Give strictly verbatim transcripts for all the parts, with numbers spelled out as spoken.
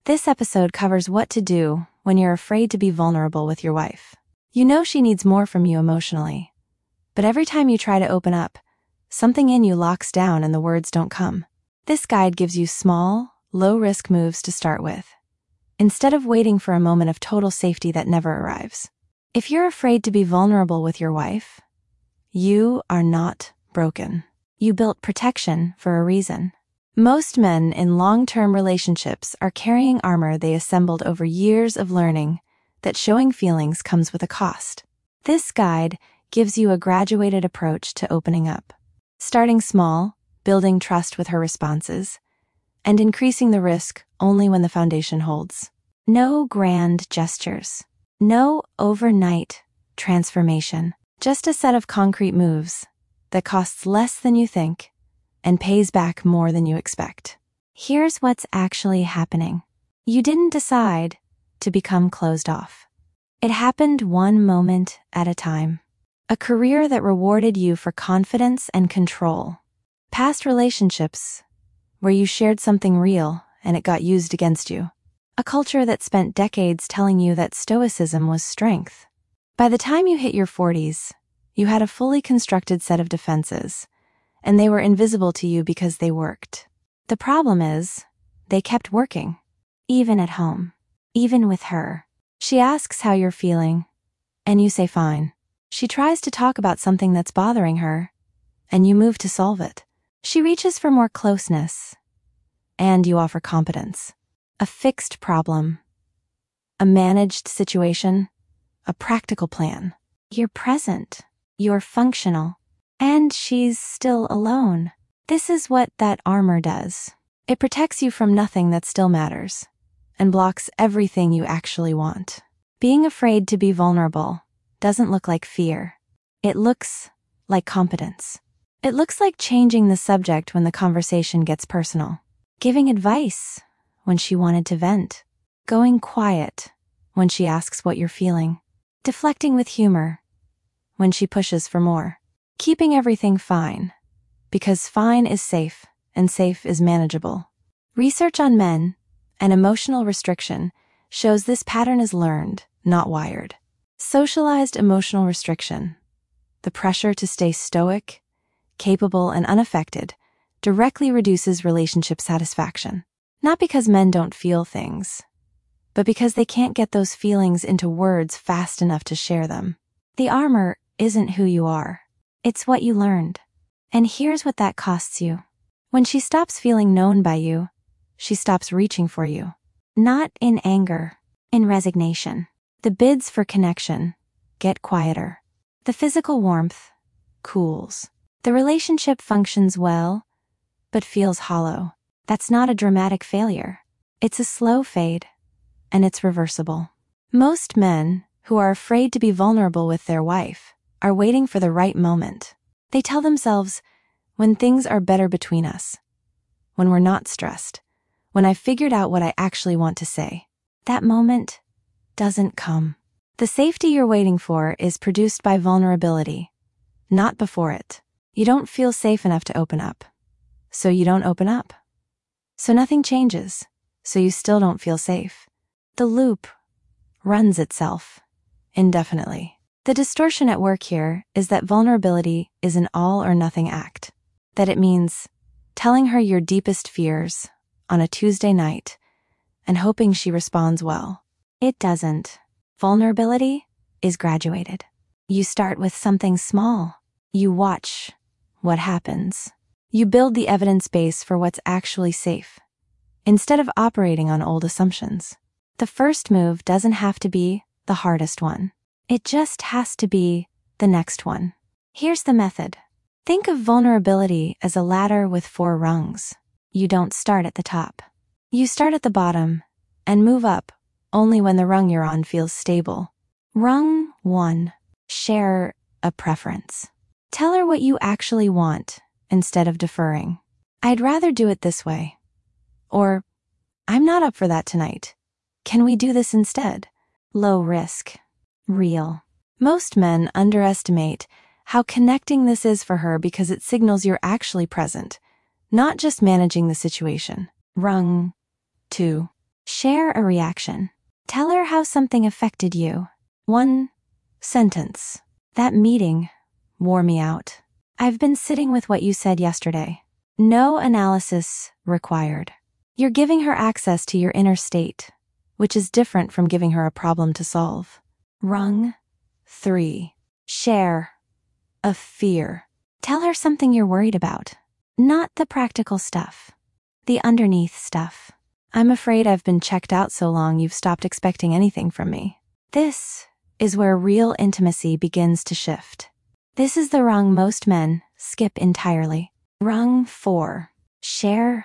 This episode covers what to do when you're afraid to be vulnerable with your wife. You know she needs more from you emotionally, but every time you try to open up, something in you locks down and the words don't come. This guide gives you small, low-risk moves to start with, instead of waiting for a moment of total safety that never arrives. If you're afraid to be vulnerable with your wife, you are not broken. You built protection for a reason. Most men in long-term relationships are carrying armor they assembled over years of learning that showing feelings comes with a cost. This guide gives you a graduated approach to opening up, starting small, building trust with her responses, and increasing the risk only when the foundation holds. No grand gestures. No overnight transformation. Just a set of concrete moves that costs less than you think and pays back more than you expect. Here's what's actually happening. You didn't decide to become closed off. It happened one moment at a time. A career that rewarded you for confidence and control. Past relationships where you shared something real and it got used against you. A culture that spent decades telling you that stoicism was strength. By the time you hit your forties, you had a fully constructed set of defenses, and they were invisible to you because they worked. The problem is, they kept working. Even at home. Even with her. She asks how you're feeling, and you say fine. She tries to talk about something that's bothering her, and you move to solve it. She reaches for more closeness, and you offer competence. A fixed problem. A managed situation. A practical plan. You're present. You're functional. And she's still alone. This is what that armor does. It protects you from nothing that still matters, and blocks everything you actually want. Being afraid to be vulnerable doesn't look like fear. It looks like competence. It looks like changing the subject when the conversation gets personal. Giving advice when she wanted to vent. Going quiet when she asks what you're feeling. Deflecting with humor when she pushes for more. Keeping everything fine, because fine is safe and safe is manageable. Research on men and emotional restriction shows this pattern is learned, not wired. Socialized emotional restriction, the pressure to stay stoic, capable, and unaffected, directly reduces relationship satisfaction. Not because men don't feel things, but because they can't get those feelings into words fast enough to share them. The armor isn't who you are. It's what you learned. And here's what that costs you. When she stops feeling known by you, she stops reaching for you. Not in anger, in resignation. The bids for connection get quieter. The physical warmth cools. The relationship functions well, but feels hollow. That's not a dramatic failure. It's a slow fade, and it's reversible. Most men who are afraid to be vulnerable with their wife are waiting for the right moment. They tell themselves, when things are better between us, when we're not stressed, when I've figured out what I actually want to say. That moment doesn't come. The safety you're waiting for is produced by vulnerability, not before it. You don't feel safe enough to open up, so you don't open up. So nothing changes, so you still don't feel safe. The loop runs itself indefinitely. The distortion at work here is that vulnerability is an all-or-nothing act. That it means telling her your deepest fears on a Tuesday night and hoping she responds well. It doesn't. Vulnerability is graduated. You start with something small. You watch what happens. You build the evidence base for what's actually safe, instead of operating on old assumptions. The first move doesn't have to be the hardest one. It just has to be the next one. Here's the method. Think of vulnerability as a ladder with four rungs. You don't start at the top. You start at the bottom and move up only when the rung you're on feels stable. Rung one. Share a preference. Tell her what you actually want instead of deferring. I'd rather do it this way. Or, I'm not up for that tonight. Can we do this instead? Low risk. Real. Most men underestimate how connecting this is for her because it signals you're actually present, not just managing the situation. Rung two. Share a reaction. Tell her how something affected you. One sentence. That meeting wore me out. I've been sitting with what you said yesterday. No analysis required. You're giving her access to your inner state, which is different from giving her a problem to solve. Rung three. Share a fear. Tell her something you're worried about. Not the practical stuff. The underneath stuff. I'm afraid I've been checked out so long you've stopped expecting anything from me. This is where real intimacy begins to shift. This is the rung most men skip entirely. Rung four. Share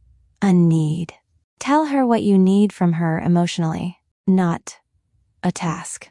a need. Tell her what you need from her emotionally, not a task,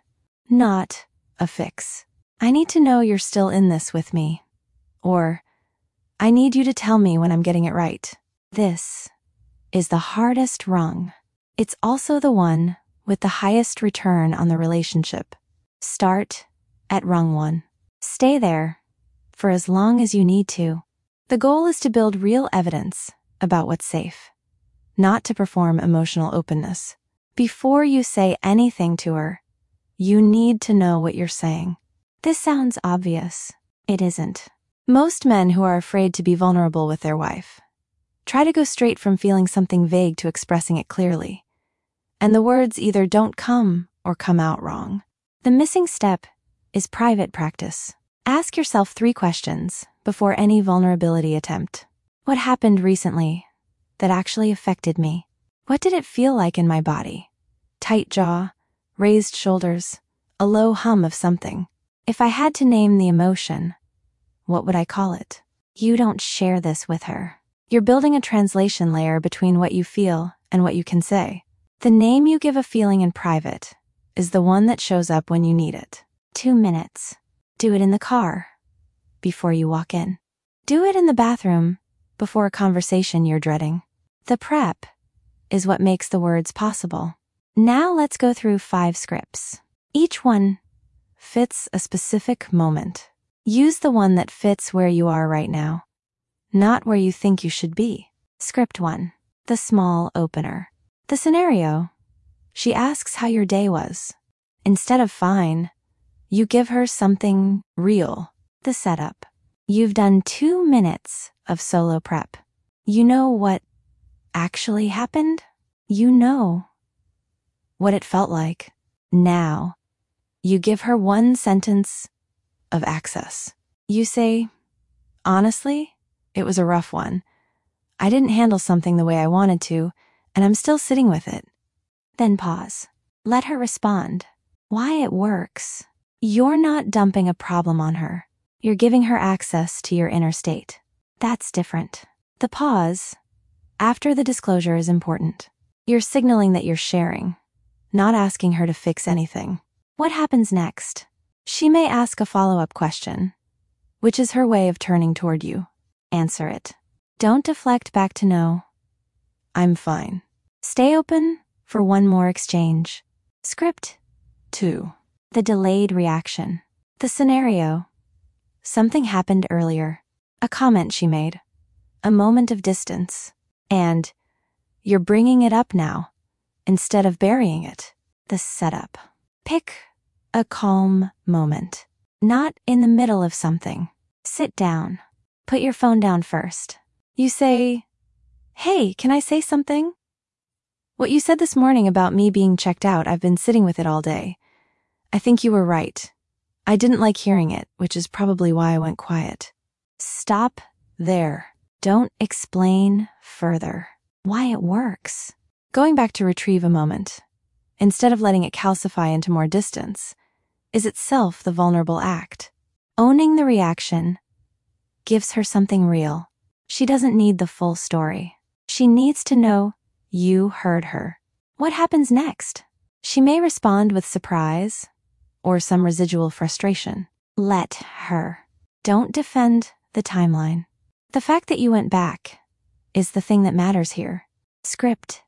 not a fix. I need to know you're still in this with me. Or, I need you to tell me when I'm getting it right. This is the hardest rung. It's also the one with the highest return on the relationship. Start at rung one. Stay there for as long as you need to. The goal is to build real evidence about what's safe, not to perform emotional openness. Before you say anything to her, you need to know what you're saying. This sounds obvious. It isn't. Most men who are afraid to be vulnerable with their wife try to go straight from feeling something vague to expressing it clearly, and the words either don't come or come out wrong. The missing step is private practice. Ask yourself three questions before any vulnerability attempt. What happened recently that actually affected me? What did it feel like in my body? Tight jaw, raised shoulders, a low hum of something. If I had to name the emotion, what would I call it? You don't share this with her. You're building a translation layer between what you feel and what you can say. The name you give a feeling in private is the one that shows up when you need it. Two minutes. Do it in the car before you walk in. Do it in the bathroom before a conversation you're dreading. The prep is what makes the words possible. Now let's go through five scripts. Each one fits a specific moment. Use the one that fits where you are right now, not where you think you should be. Script one. The small opener. The scenario. She asks how your day was. Instead of fine, you give her something real. The setup. You've done two minutes of solo prep. You know what actually happened? You know what it felt like. Now, you give her one sentence of access. You say, honestly, it was a rough one. I didn't handle something the way I wanted to, and I'm still sitting with it. Then pause. Let her respond. Why it works. You're not dumping a problem on her. You're giving her access to your inner state. That's different. The pause after the disclosure is important. You're signaling that you're sharing, not asking her to fix anything. What happens next? She may ask a follow-up question, which is her way of turning toward you. Answer it. Don't deflect back to no. I'm fine. Stay open for one more exchange. Script two. The delayed reaction. The scenario. Something happened earlier. A comment she made. A moment of distance. And you're bringing it up now, instead of burying it. The setup. Pick a calm moment. Not in the middle of something. Sit down. Put your phone down first. You say, hey, can I say something? What you said this morning about me being checked out, I've been sitting with it all day. I think you were right. I didn't like hearing it, which is probably why I went quiet. Stop there. Don't explain further why it works. Going back to retrieve a moment, instead of letting it calcify into more distance, is itself the vulnerable act. Owning the reaction gives her something real. She doesn't need the full story. She needs to know you heard her. What happens next? She may respond with surprise or some residual frustration. Let her. Don't defend the timeline. The fact that you went back is the thing that matters here. Script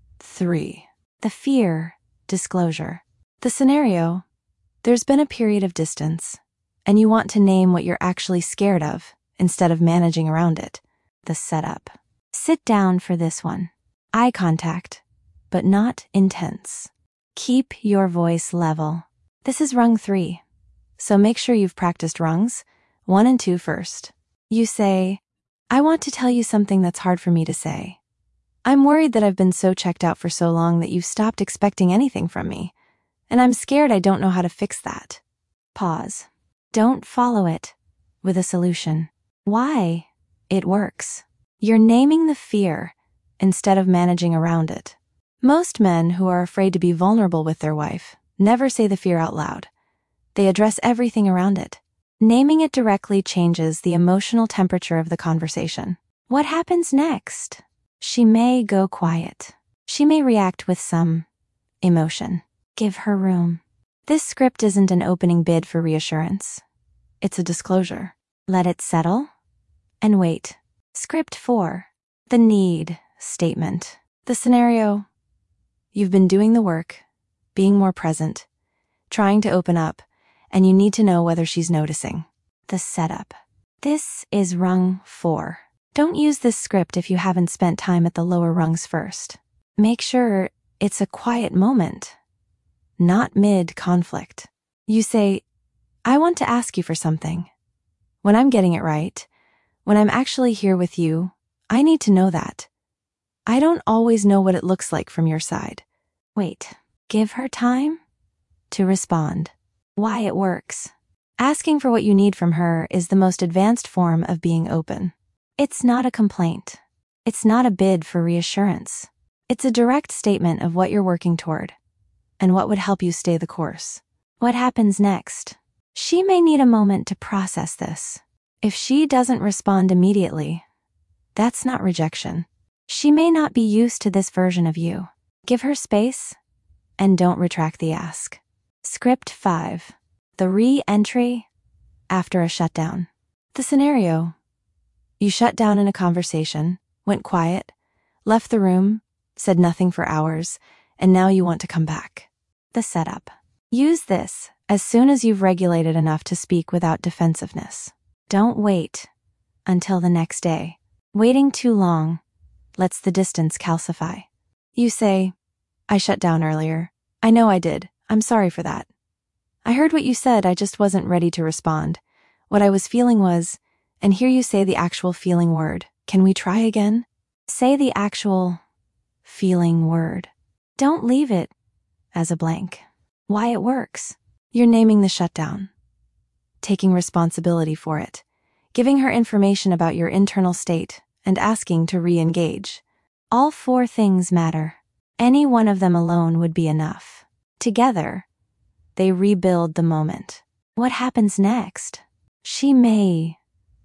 three. The fear disclosure. The scenario. There's been a period of distance, and you want to name what you're actually scared of instead of managing around it. The setup. Sit down for this one. Eye contact. but not intense. Keep your voice level. This is rung three, so make sure you've practiced rungs one and two first. You say, I want to tell you something that's hard for me to say. I'm worried that I've been so checked out for so long that you've stopped expecting anything from me, and I'm scared I don't know how to fix that. Pause. Don't follow it with a solution. Why? It works. You're naming the fear instead of managing around it. Most men who are afraid to be vulnerable with their wife never say the fear out loud. They address everything around it. Naming it directly changes the emotional temperature of the conversation. What happens next? She may go quiet. She may react with some emotion. Give her room. This script isn't an opening bid for reassurance. It's a disclosure. Let it settle and wait. Script four. The need statement. The scenario. You've been doing the work, being more present, trying to open up, and you need to know whether she's noticing. The setup. This is rung four. Don't use this script if you haven't spent time at the lower rungs first. Make sure it's a quiet moment, not mid-conflict. You say, I want to ask you for something. When I'm getting it right, when I'm actually here with you, I need to know that. I don't always know what it looks like from your side. Wait, give her time to respond. Why it works. Asking for what you need from her is the most advanced form of being open. It's not a complaint. It's not a bid for reassurance. It's a direct statement of what you're working toward and what would help you stay the course. What happens next? She may need a moment to process this. If she doesn't respond immediately, that's not rejection. She may not be used to this version of you. Give her space and don't retract the ask. Script five. The re-entry after a shutdown. The scenario. You shut down in a conversation, went quiet, left the room, said nothing for hours, and now you want to come back. The setup. Use this as soon as you've regulated enough to speak without defensiveness. Don't wait until the next day. Waiting too long lets the distance calcify. You say, I shut down earlier. I know I did. I'm sorry for that. I heard what you said, I just wasn't ready to respond. What I was feeling was, and here you say the actual feeling word. Can we try again? Say the actual feeling word. Don't leave it as a blank. Why it works. You're naming the shutdown, taking responsibility for it, giving her information about your internal state, and asking to re-engage. All four things matter. Any one of them alone would be enough. Together, they rebuild the moment. What happens next? She may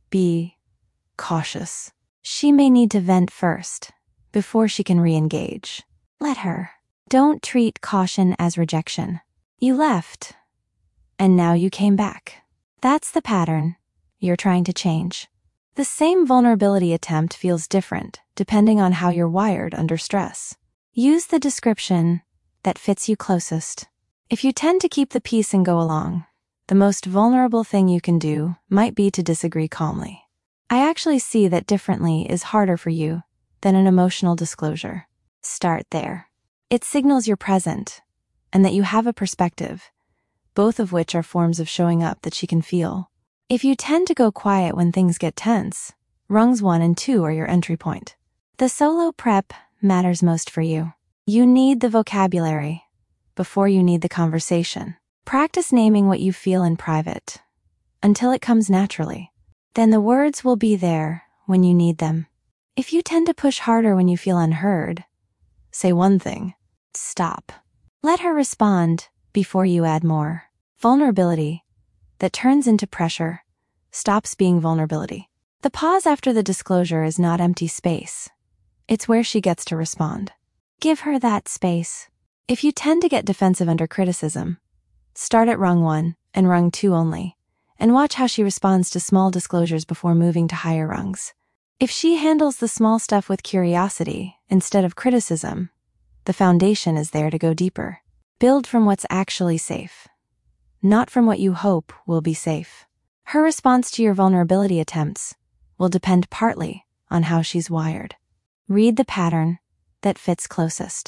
be cautious. She may need to vent first before she can re-engage. Let her. Don't treat caution as rejection. You left, and now you came back. That's the pattern you're trying to change. The same vulnerability attempt feels different depending on how you're wired under stress. Use the description that fits you closest. If you tend to keep the peace and go along, the most vulnerable thing you can do might be to disagree calmly. I actually see that differently is harder for you than an emotional disclosure. Start there. It signals you're present and that you have a perspective, both of which are forms of showing up that she can feel. If you tend to go quiet when things get tense, rungs one and two are your entry point. The solo prep matters most for you. You need the vocabulary before you need the conversation. Practice naming what you feel in private until it comes naturally. Then the words will be there when you need them. If you tend to push harder when you feel unheard, say one thing. Stop. Let her respond before you add more. Vulnerability that turns into pressure stops being vulnerability. The pause after the disclosure is not empty space. It's where she gets to respond. Give her that space. If you tend to get defensive under criticism, start at rung one and rung two only, and watch how she responds to small disclosures before moving to higher rungs. If she handles the small stuff with curiosity instead of criticism, the foundation is there to go deeper. Build from what's actually safe, not from what you hope will be safe. Her response to your vulnerability attempts will depend partly on how she's wired. Read the pattern that fits closest.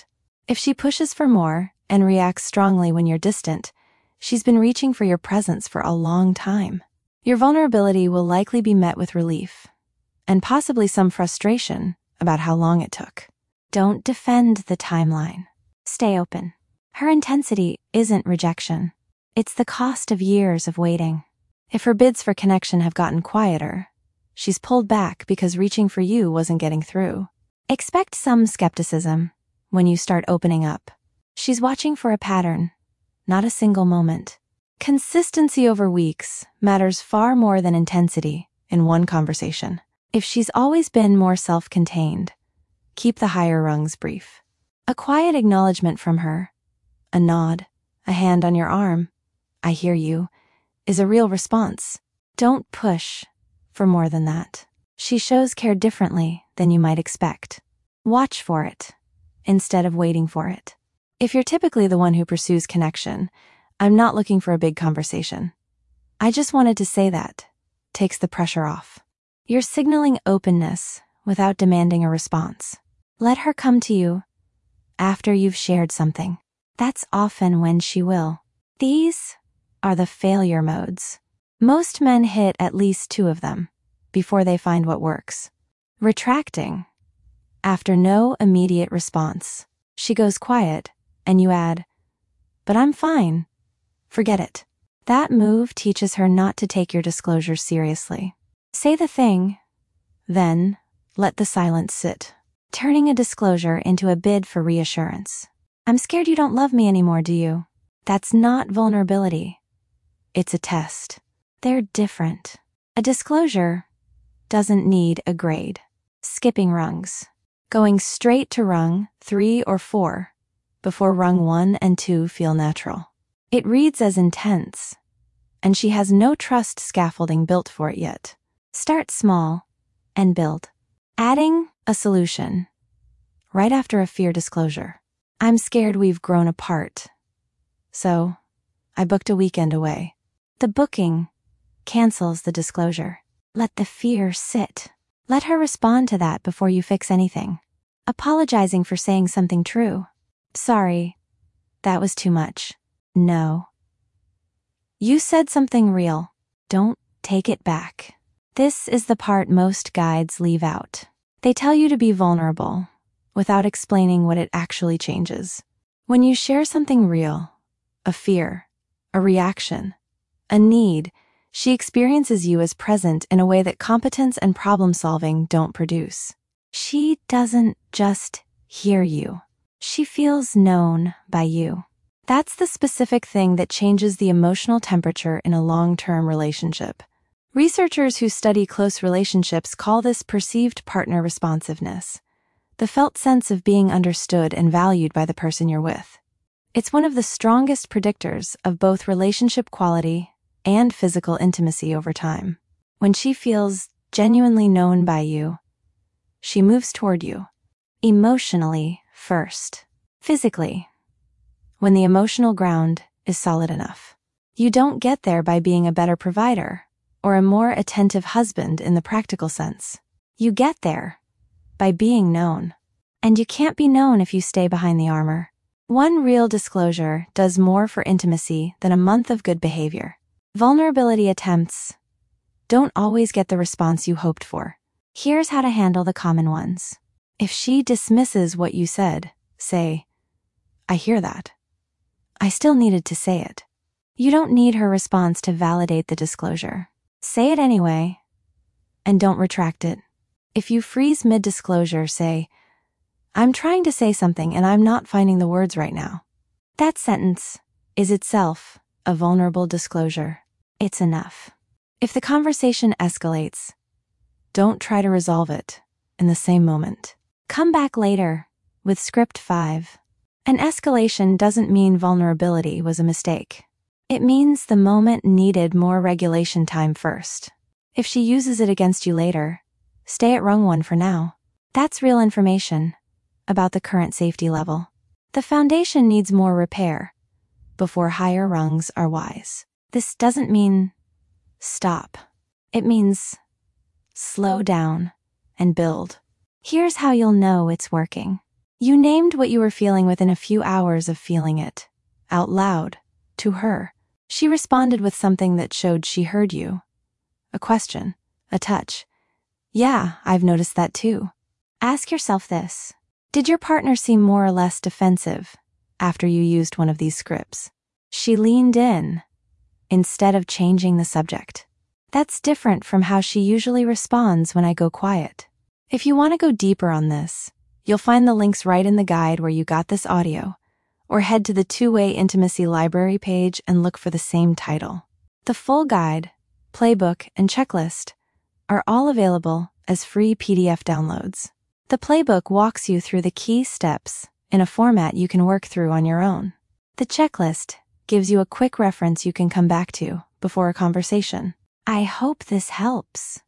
If she pushes for more and reacts strongly when you're distant, she's been reaching for your presence for a long time. Your vulnerability will likely be met with relief, and possibly some frustration about how long it took. Don't defend the timeline. Stay open. Her intensity isn't rejection. It's the cost of years of waiting. If her bids for connection have gotten quieter, she's pulled back because reaching for you wasn't getting through. Expect some skepticism when you start opening up. She's watching for a pattern, not a single moment. Consistency over weeks matters far more than intensity in one conversation. If she's always been more self-contained, keep the higher rungs brief. A quiet acknowledgement from her, a nod, a hand on your arm, "I hear you," is a real response. Don't push for more than that. She shows care differently than you might expect. Watch for it instead of waiting for it. If you're typically the one who pursues connection, I'm not looking for a big conversation. I just wanted to say that. Takes the pressure off. You're signaling openness without demanding a response. Let her come to you after you've shared something. That's often when she will. These are the failure modes. Most men hit at least two of them before they find what works. Retracting. After no immediate response, she goes quiet, and you add, "But I'm fine. Forget it." That move teaches her not to take your disclosure seriously. Say the thing, then let the silence sit, turning a disclosure into a bid for reassurance. "I'm scared you don't love me anymore, do you?" That's not vulnerability. It's a test. They're different. A disclosure doesn't need a grade. Skipping rungs. Going straight to rung three or four before rung one and two feel natural. It reads as intense, and she has no trust scaffolding built for it yet. Start small and build. Adding a solution right after a fear disclosure. "I'm scared we've grown apart, so I booked a weekend away." The booking cancels the disclosure. Let the fear sit. Let her respond to that before you fix anything. Apologizing for saying something true. "Sorry, that was too much." No. You said something real. Don't take it back. This is the part most guides leave out. They tell you to be vulnerable without explaining what it actually changes. When you share something real, a fear, a reaction, a need, she experiences you as present in a way that competence and problem-solving don't produce. She doesn't just hear you. She feels known by you. That's the specific thing that changes the emotional temperature in a long-term relationship. Researchers who study close relationships call this perceived partner responsiveness, the felt sense of being understood and valued by the person you're with. It's one of the strongest predictors of both relationship quality and physical intimacy over time. When she feels genuinely known by you, she moves toward you. Emotionally first. Physically, when the emotional ground is solid enough. You don't get there by being a better provider or a more attentive husband in the practical sense. You get there by being known. And you can't be known if you stay behind the armor. One real disclosure does more for intimacy than a month of good behavior. Vulnerability attempts don't always get the response you hoped for. Here's how to handle the common ones. If she dismisses what you said, say, "I hear that. I still needed to say it." You don't need her response to validate the disclosure. Say it anyway, and don't retract it. If you freeze mid-disclosure, say, "I'm trying to say something and I'm not finding the words right now." That sentence is itself a vulnerable disclosure. It's enough. If the conversation escalates, don't try to resolve it in the same moment. Come back later with script five. An escalation doesn't mean vulnerability was a mistake. It means the moment needed more regulation time first. If she uses it against you later, stay at rung one for now. That's real information about the current safety level. The foundation needs more repair before higher rungs are wise. This doesn't mean stop. It means slow down and build. Here's how you'll know it's working. You named what you were feeling within a few hours of feeling it, out loud, to her. She responded with something that showed she heard you. A question, a touch. Yeah, I've noticed that too. Ask yourself this. Did your partner seem more or less defensive after you used one of these scripts? She leaned in instead of changing the subject. That's different from how she usually responds when I go quiet. If you want to go deeper on this, you'll find the links right in the guide where you got this audio, or head to the Two-Way Intimacy Library page and look for the same title. The full guide, playbook, and checklist are all available as free P D F downloads. The playbook walks you through the key steps in a format you can work through on your own. The checklist gives you a quick reference you can come back to before a conversation. I hope this helps.